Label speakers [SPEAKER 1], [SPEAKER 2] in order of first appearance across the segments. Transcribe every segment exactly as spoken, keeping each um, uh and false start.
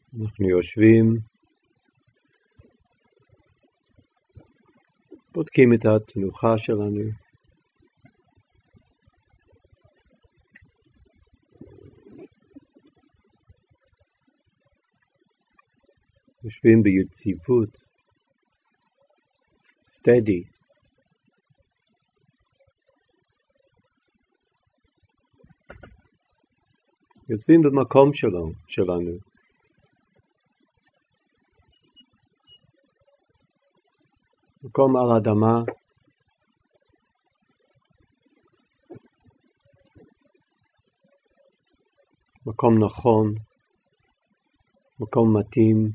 [SPEAKER 1] אנחנו יושבים, בודקים את התנוחה שלנו, יושבים ביציבות, steady. יושבים במקום שלנו, שלנו. מקום על האדמה, מקום נכון, מקום מתאים.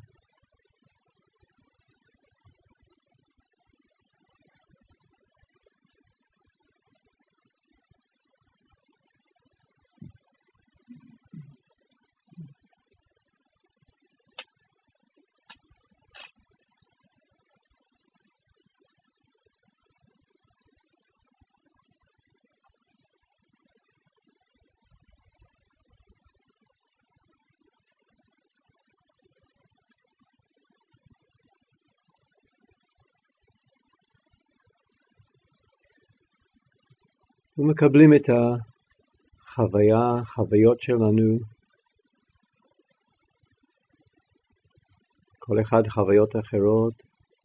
[SPEAKER 1] ומקבלים את החוויה, חוויות שלנו, כל אחד חוויות אחרות,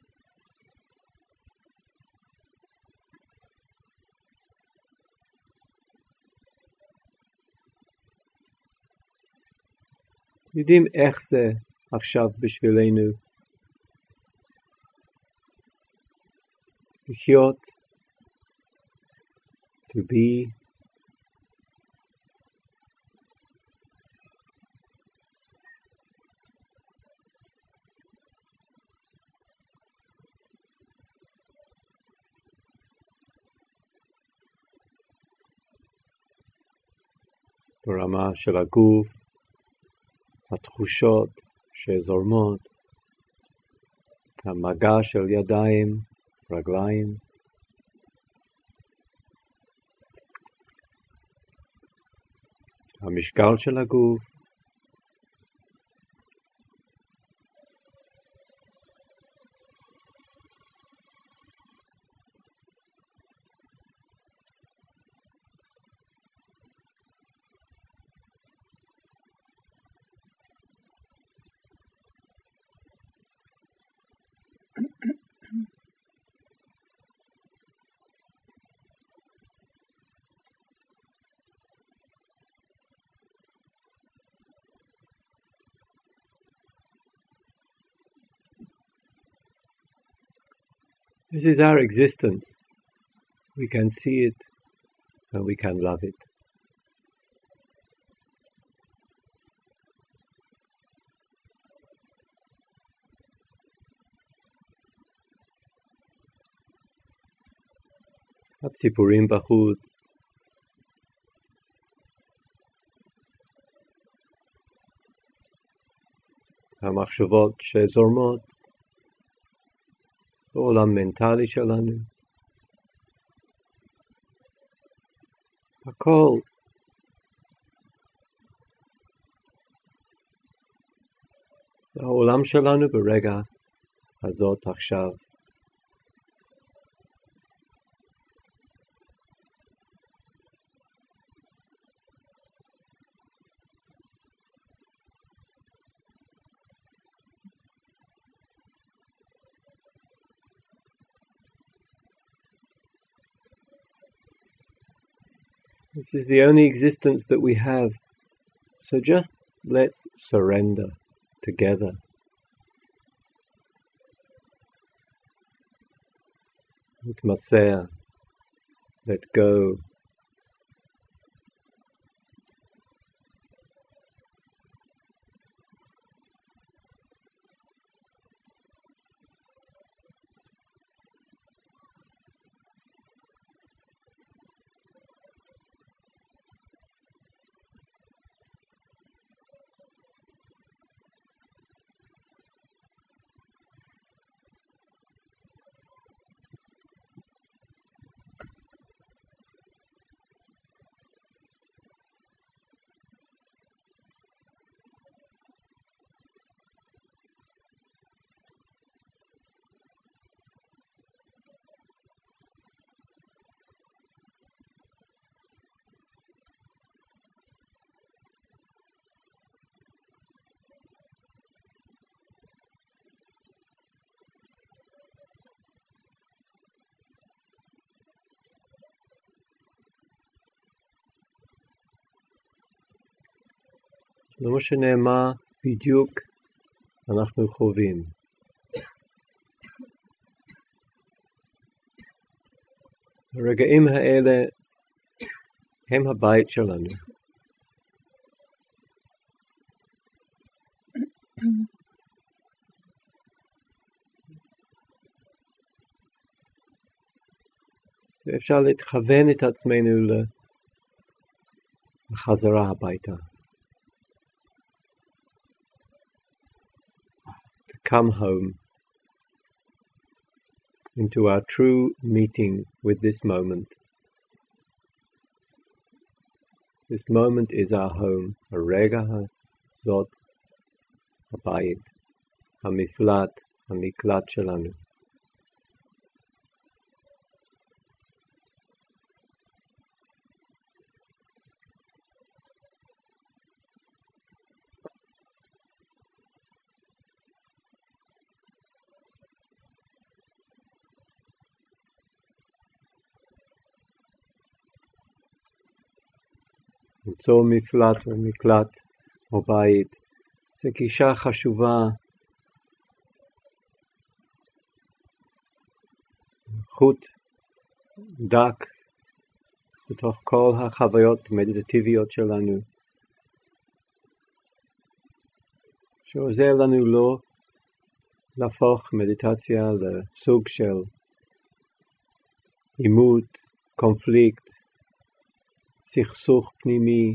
[SPEAKER 1] יודעים איך זה עכשיו בשבילנו לחיות, to be, ברמה של הגוף, התחושות שזורמות, המגע של ידיים, רגליים, המשקל של הגוף, this is our existence. We can see it and we can love it. הציפורים בחוץ, המחשבות שזורמות, בעולם מנטלי שלנו, הכל העולם שלנו ברגע הזאת עכשיו. This is the only existence that we have. So just let's surrender together. Utmasaya, let go. לא משנה מה בדיוק אנחנו חווים. הרגעים האלה הם הבית שלנו. ואפשר להתכוון את עצמנו לחזרה הביתה. To come home into our true meeting with this moment. This moment is our home, הרגע הזאת, הבית, המפלט, המקלט שלנו. למצוא מפלט או מקלט או בית, זו גישה חשובה, חוט דק בתוך כל החוויות המדיטטיביות שלנו, שעוזר לנו לא להפוך מדיטציה לסוג של עימות, קונפליקט, סכסוך פנימי,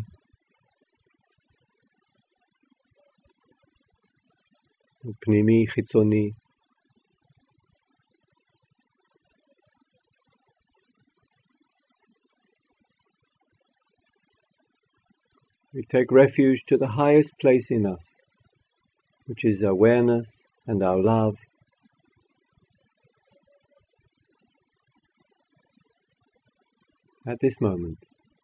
[SPEAKER 1] פנימי חיצוני. We take refuge to the highest place in us, which is awareness and our love. At this moment.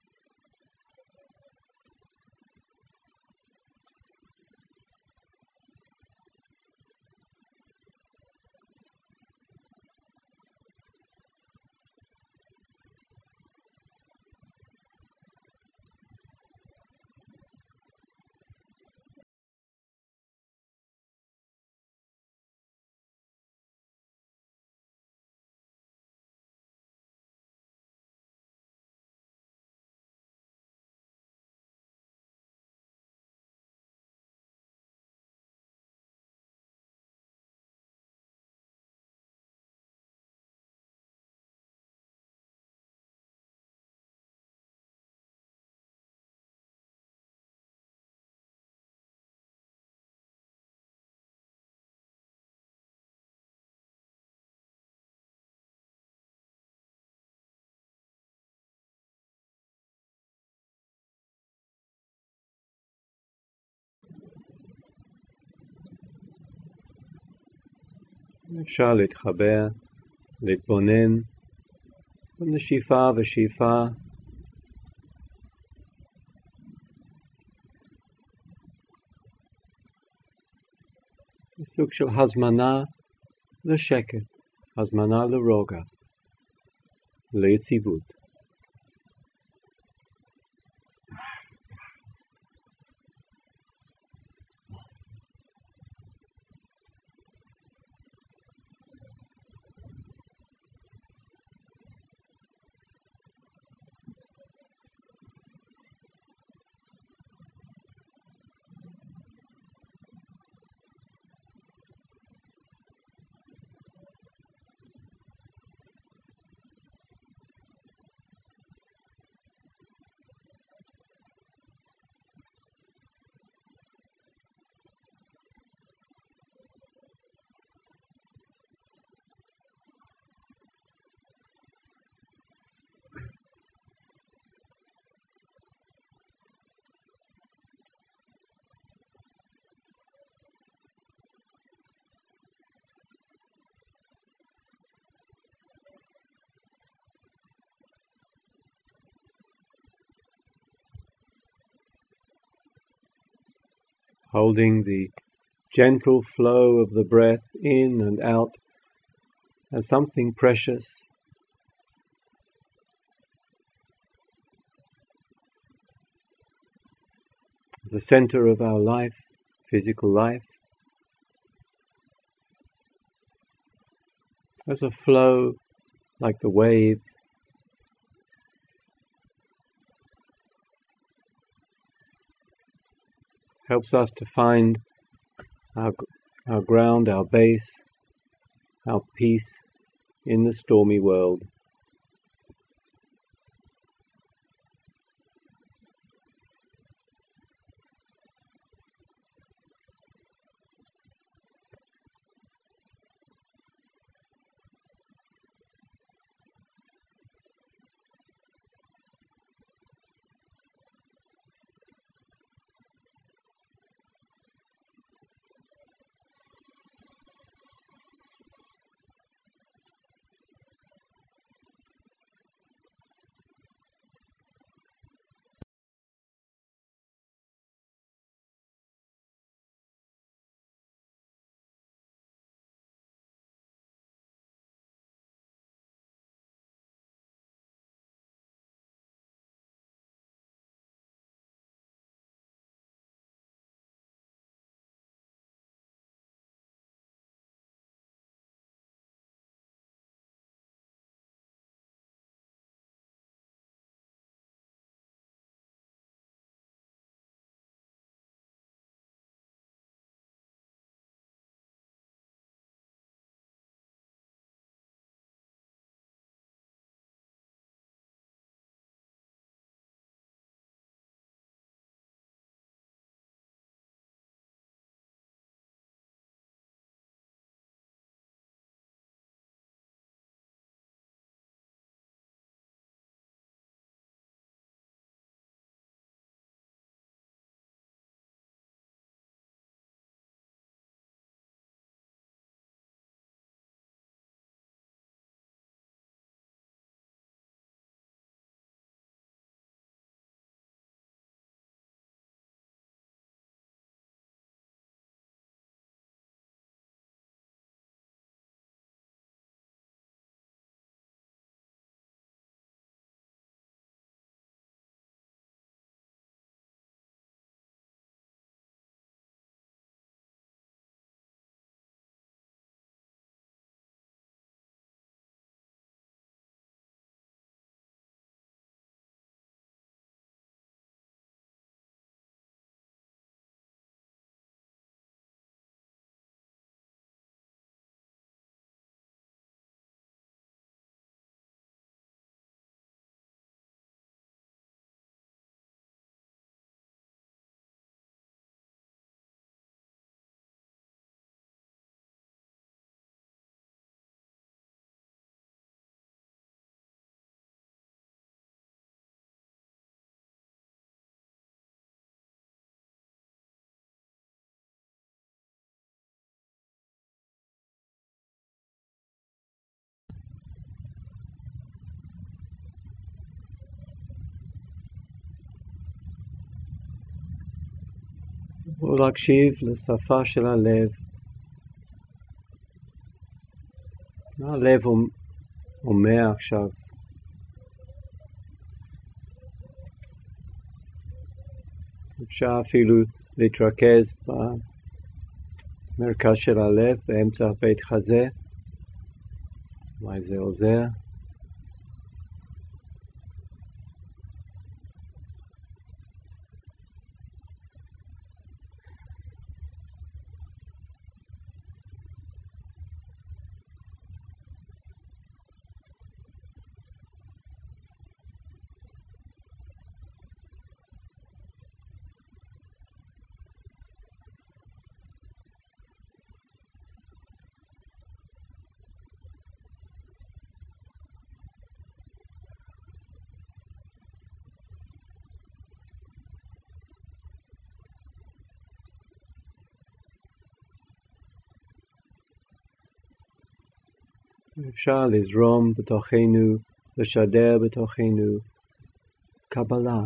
[SPEAKER 1] אפשר להתחבר, להתבונן, בנשיפה ושאיפה. סוג של הזמנה לשקט, הזמנה לרוגע, ליציבות. Holding the gentle flow of the breath in and out as something precious. the center of our life, physical life, as a flow like the waves. Helps us to find our, our ground, our base, our peace in the stormy world. ולהקשיב לשפה של הלב. מה הלב אומר עכשיו? אפשר אפילו להתרכז במרכז של הלב, באמצע בית חזה. אולי זה עוזר. אפשר לזרום בתוכנו, לשדר בתוכנו קבלה,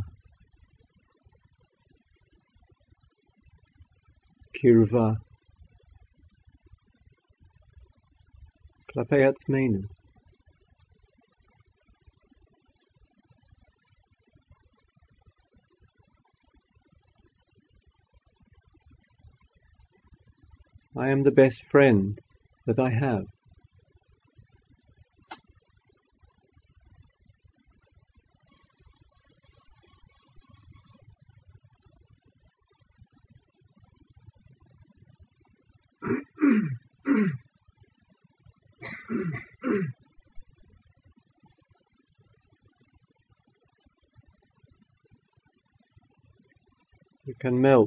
[SPEAKER 1] קרבה, כלפי עצמנו. I am the best friend that I have. You can melt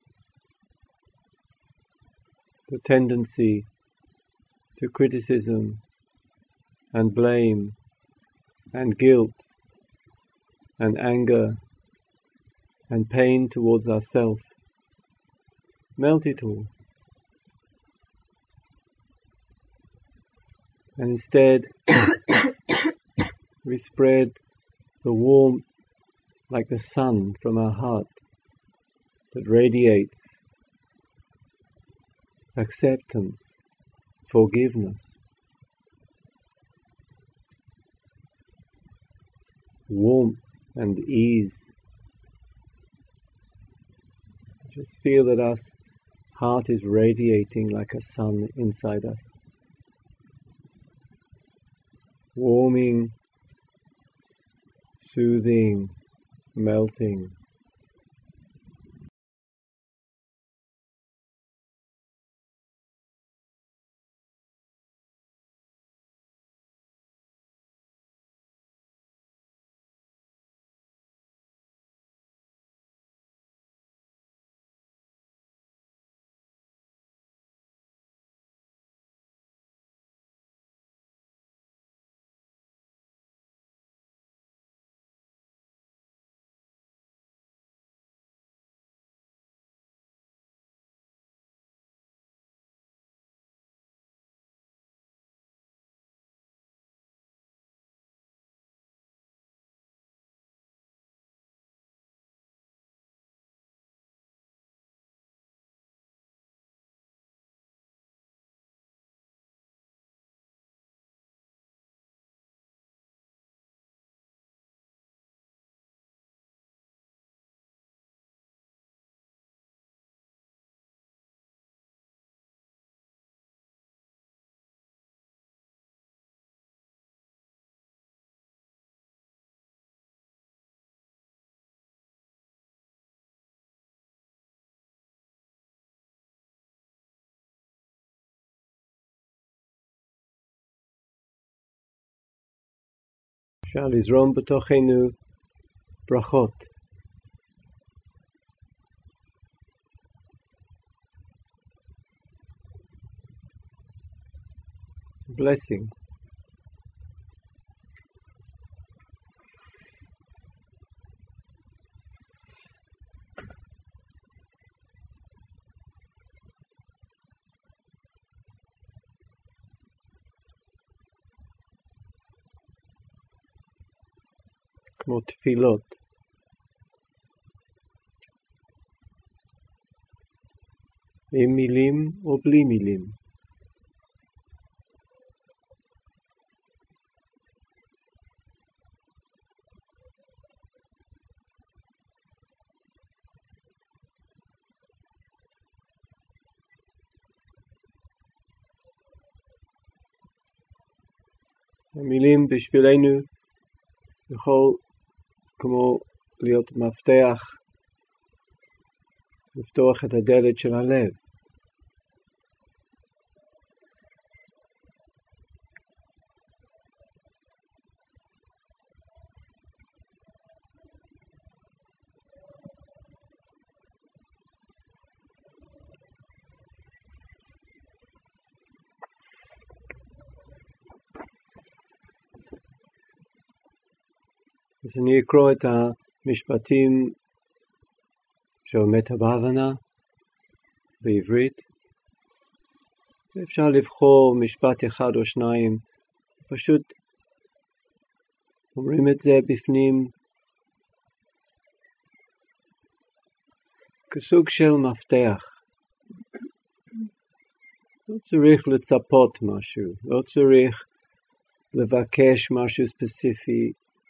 [SPEAKER 1] the tendency to criticism and blame and guilt and anger and pain towards ourselves. Melt it all. And instead we spread the warmth like the sun from our heart that radiates acceptance, forgiveness, warmth and ease. Just feel that our heart is radiating like a sun inside us, warming, soothing, melting. אפשר לזרום בתוכנו ברכות. Blessing. כמו תפילות. עם מילים או בלי מילים. המילים בשבילנו יכול כמו להיות מפתח לפתוח את הדלת של הלב. אז אני אקרוא את המשפטים של מטה בהבנה בעברית. אפשר לבחור משפט אחד או שניים, פשוט אומרים את זה בפנים כסוג של מפתח. לא צריך לצפות משהו, לא צריך לבקש משהו ספציפי,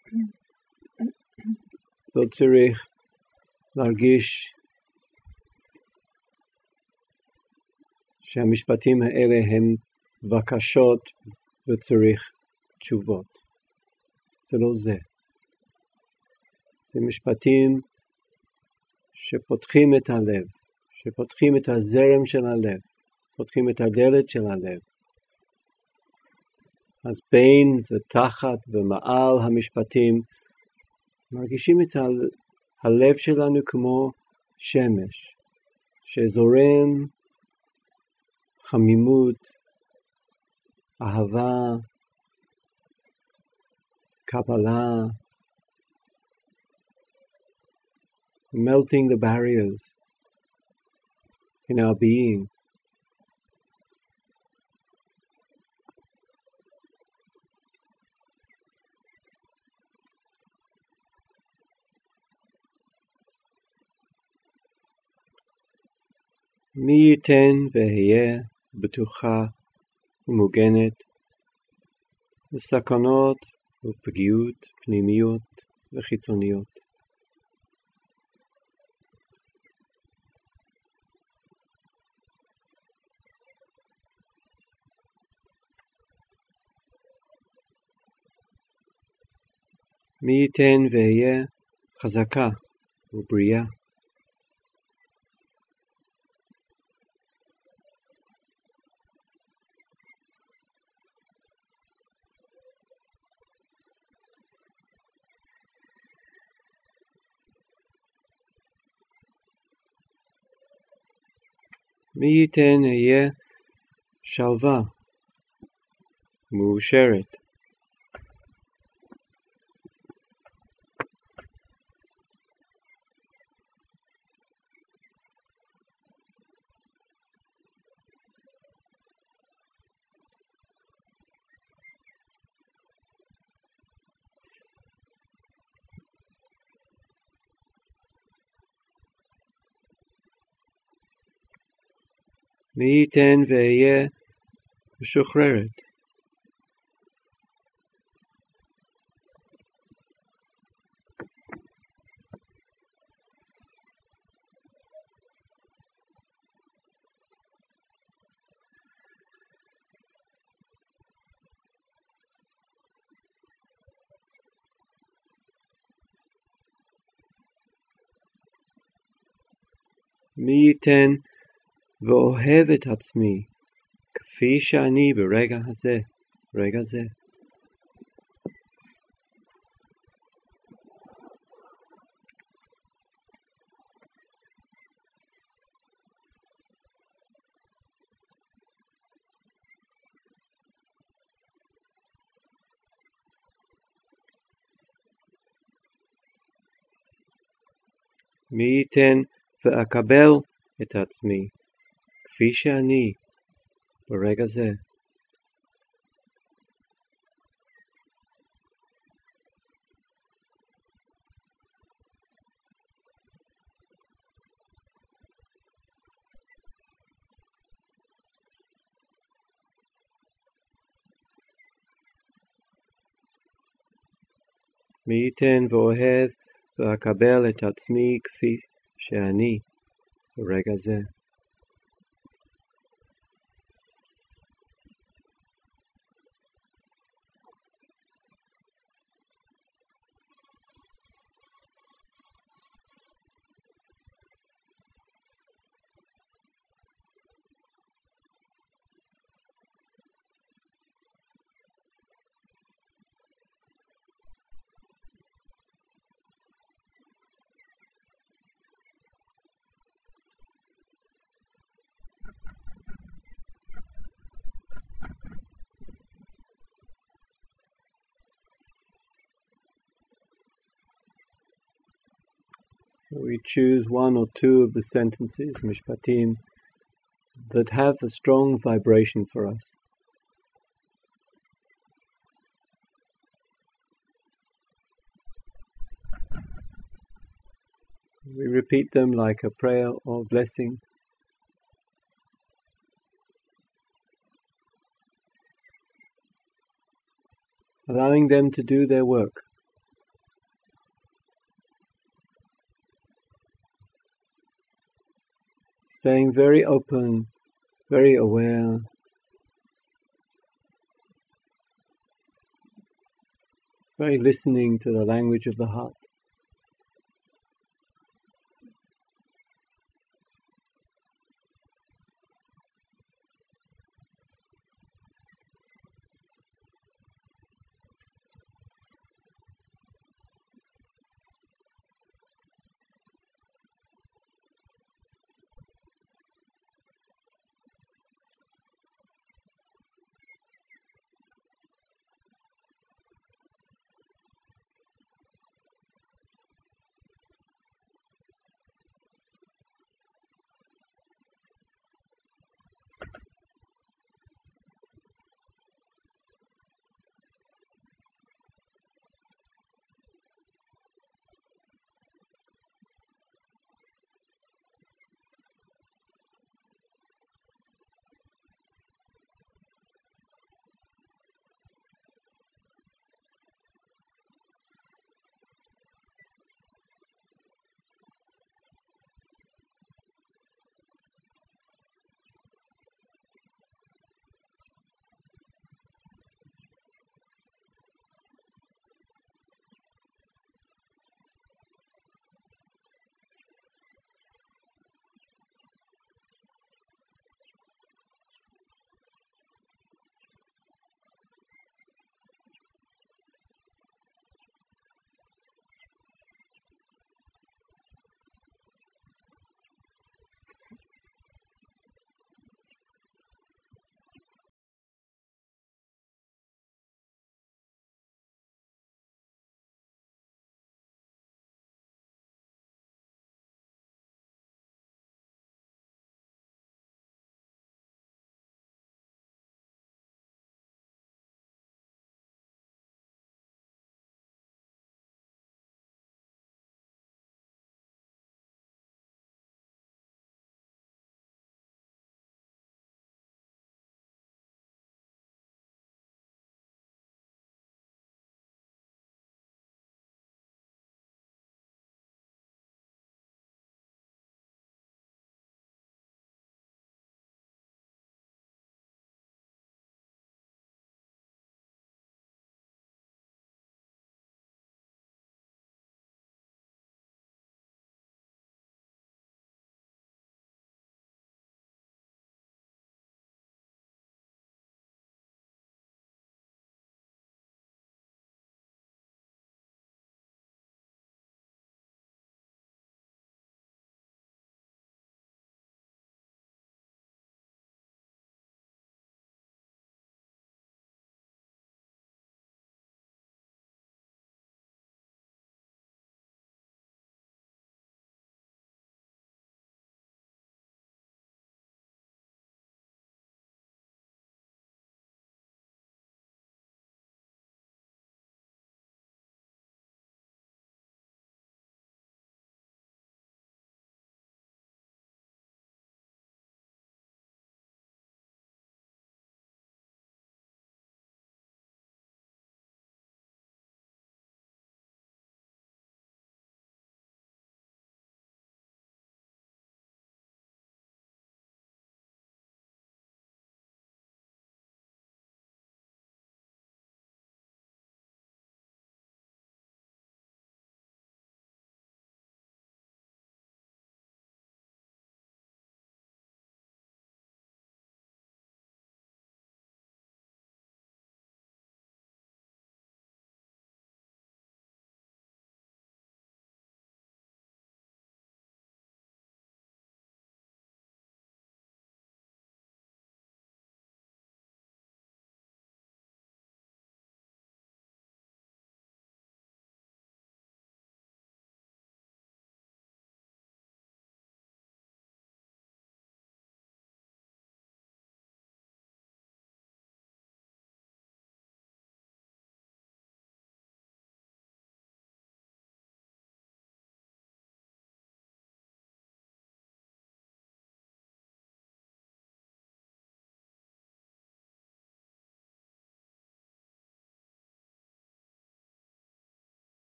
[SPEAKER 1] לא צריך להרגיש שהמשפטים האלה הם בקשות וצריך תשובות. זה לא זה. זה משפטים שפותחים את הלב, שפותחים את הזרם של הלב, פותחים את הדלת של הלב. אז בין ותחת ומעל המשפטים מרגישים את הלב שלנו כמו שמש, שזורם חמימות, אהבה, קבלה, melting the barriers in our being. מי ייתן ואהיה בטוחה ומוגנת בסכנות ופגיעות פנימיות וחיצוניות. מי ייתן ואהיה חזקה ובריאה. מי ייתן אהיה שלווה, מאושרת. מי ייתן ואהיה משוחררת. מי ייתן ואוהב את עצמי כפי שאני ברגע הזה, רגע זה. מי ייתן ואקבל את עצמי כפי שאני ברגע זה. מי ייתן ואוהב ואקבל את עצמי כפי שאני ברגע זה. We choose one or two of the sentences, mishpatim, that have a strong vibration for us. We repeat them like a prayer or blessing. Allowing them to do their work. Staying very open very aware, very listening to the language of the heart.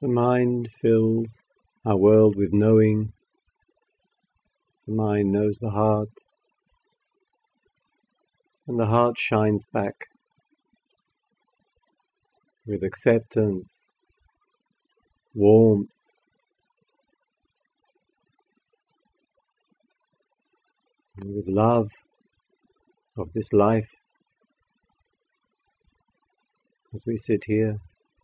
[SPEAKER 1] The mind fills our world with knowing. The mind knows the heart, and the heart shines back with acceptance, warmth, and with love of this life as we sit here.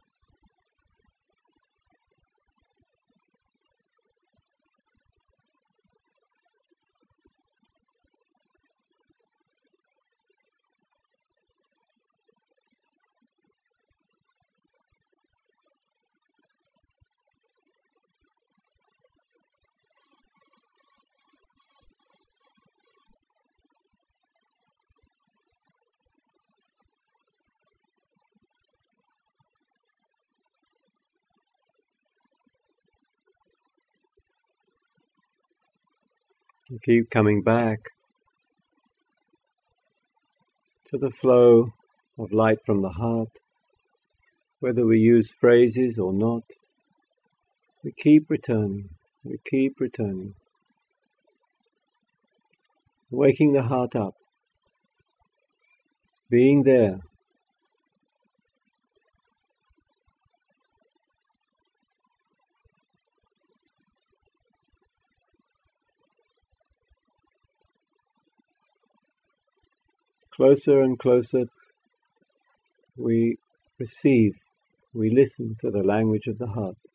[SPEAKER 1] And keep coming back to the flow of light from the heart. Whether we use phrases or not, we keep returning, we keep returning. Waking the heart up, being there. Closer and closer we receive, we listen to the language of the heart.